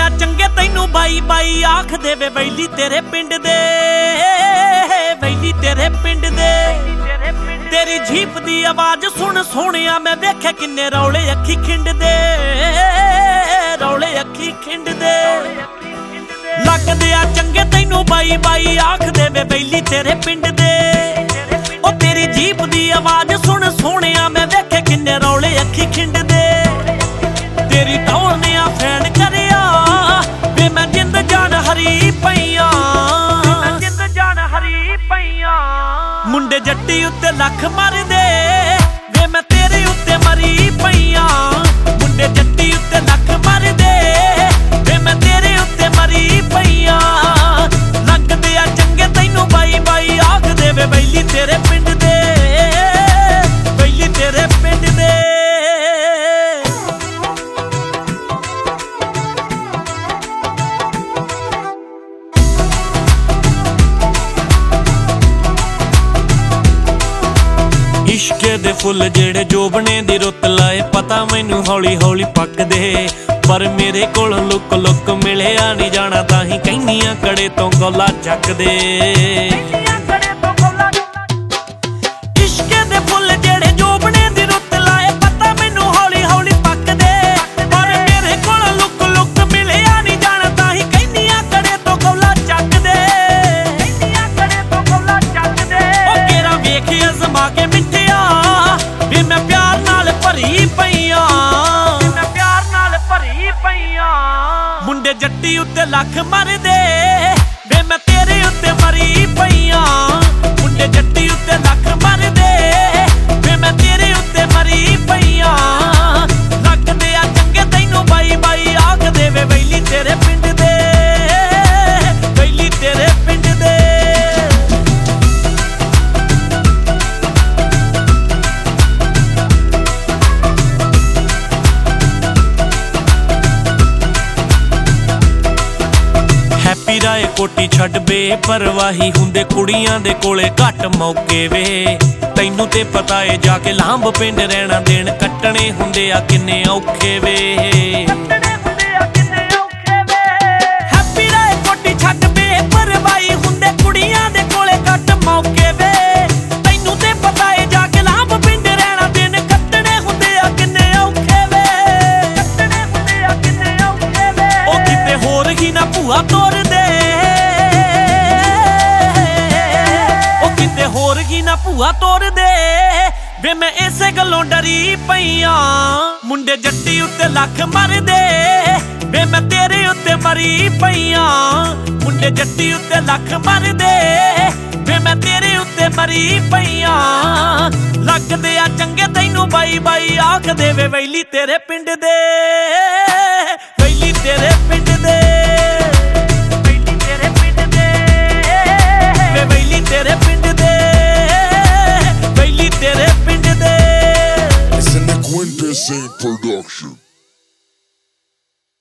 ਆ ਚੰਗੇ ਤੈਨੂੰ ਬਾਈ ਬਾਈ ਆਖ ਦੇਵੇ ਵੈਲੀ ਤੇਰੇ ਪਿੰਡ ਦੇ, ਵੈਲੀ ਤੇਰੇ ਪਿੰਡ ਦੇ। ਤੇਰੀ ਜੀਪ ਦੀ ਆਵਾਜ਼ ਸੁਣ ਸੋਹਣਿਆ ਮੈਂ ਵੇਖਿਆ ਕਿੰਨੇ ਰੌਲੇ ਅੱਖੀ ਖਿੰਡਦੇ, ਰੌਲੇ ਅੱਖੀ ਖਿੰਡਦੇ। ਲੱਗਦੇ ਆ ਚੰਗੇ ਤੈਨੂੰ ਬਾਈ ਬਾਈ ਆਖ ਦੇਵੇ ਵੈਲੀ ਤੇਰੇ ਪਿੰਡ ਦੇ। ਉਹ ਤੇਰੀ ਜੀਪ ਦੀ ਆਵਾਜ਼ ਸੁਣ ਸੋਹਣਿਆ ਮੈਂ ਵੇਖਿਆ ਕਿੰਨੇ ਰੌਲੇ ਅੱਖੀ ਖਿੰਡਦੇ। ਤੇਰੀ ਟੌਲ ਨੇ ਆ ਫੈਨ ਕਰਿਆ ਵੇ ਮੈਂ ਜਿੰਦ ਜਾਨ ਹਰੀ ਪਈਆਂ, ਜਿੰਦ ਜਾਨ ਹਰੀ ਪਈਆਂ। ਮੁੰਡੇ ਜੱਟੀ ਉੱਤੇ ਲੱਖ ਮਰਦੇ ਵੇ ਮੈਂ ਤੇਰੇ ਉੱਤੇ ਮਰੀ ਪਈਆਂ। ਮੁੰਡੇ ਜੱਟੀ ਉੱਤੇ ਲੱਖ ਮਰਦੇ ਵੇ ਮੈਂ ਤੇਰੇ ਉੱਤੇ ਮਰੀ ਪਈਆਂ। ਲੱਗਦੇ ਆ ਚੰਗੇ ਤੈਨੂੰ ਬਾਈ ਬਾਈ ਆਖ ਦੇਵੇ ਵੈਲੀ ਤੇਰੇ ਪਿੰਡ ਦੇ, ਵੈਲੀ ਤੇਰੇ ਪਿੰਡ ਦੇ। इश्के दे फुल जेड़े जोबने दी रुत लाए पता मैनू हौली हौली पकदे। पर मेरे कोल लुक लुक मिलिया नहीं जाना ताही कहनियां कड़े तो गौला चकदे। इश्के दे फुल जेड़े जोबने दी रुत लाए पता मैनू हौली हौली पकदे। पर मेरे कोल लुक लुक मिलिया नहीं जाना ताही कहनियां कड़े तो गौला चकदे, कहनियां कड़े तो गौला चकदे। ओ केरा वेख अजमा के मिठे वे मैं प्यार नाल भरी पईयां, मैं प्यार नाल भरी पईयां। मुंडे जट्टी उत्ते लख मरदे वे मैं तेरे उत्ते मरी पईयां। मुंडे जट्टी उत्ते लख मरदे वे मैं तेरे उत्ते मरी पईयां। लगदे आ चंगे तैनू बाई बाई आख देवे वैली तेरे पिंड दे, वैली तेरे पिंड दे। हैप्पी राय कोटी छड्ड बेपरवाही हुंदे कुड़ियां दे कोले घट मौके वे। तैनू ते पता है जाके लांब पिंड रहना दिन कट्टने हुंदे आ किन्ने औखे वे। हैप्पी राय कोटी छड्ड बेपरवाही हुंदे कुड़ियां दे कोले घट मौके वे। तैनू ते पता है जाके लांब पिंड रहना दिन कट्टने हुंदे आ किन्ने औखे वे, कट्टने हुंदे आ किन्ने औखे वे। ओ किते होर ही ना भूआ तोर होर की ना भूआ तोड़ दे वे मैं इसे गलों डरी पईयां। मुंडे जट्टी उत्ते लख मरदे वे मैं तेरे उत्ते मरी पईयां। मुंडे जट्टी उत्ते लख मरदे वे मैं तेरे उत्ते मरी पईयां। लगदे आ चंगे तैनू बाई बाई आख देवे वैली तेरे पिंड दे, वैली तेरे पिंड